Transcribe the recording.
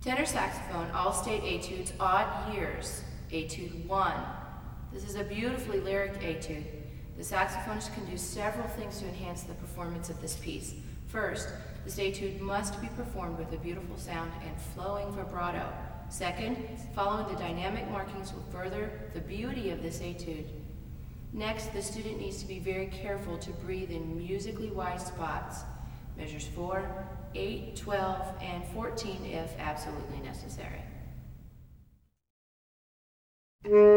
Tenor saxophone, all-state etudes, odd years, Etude 1. This is a beautifully lyric etude. The saxophonist can do several things to enhance the performance of this piece. First, this etude must be performed with a beautiful sound and flowing vibrato. Second, following the dynamic markings will further the beauty of this etude. Next, the student needs to be very careful to breathe in musically wise spots. Measures 4, 8, 12, and 14 if absolutely necessary.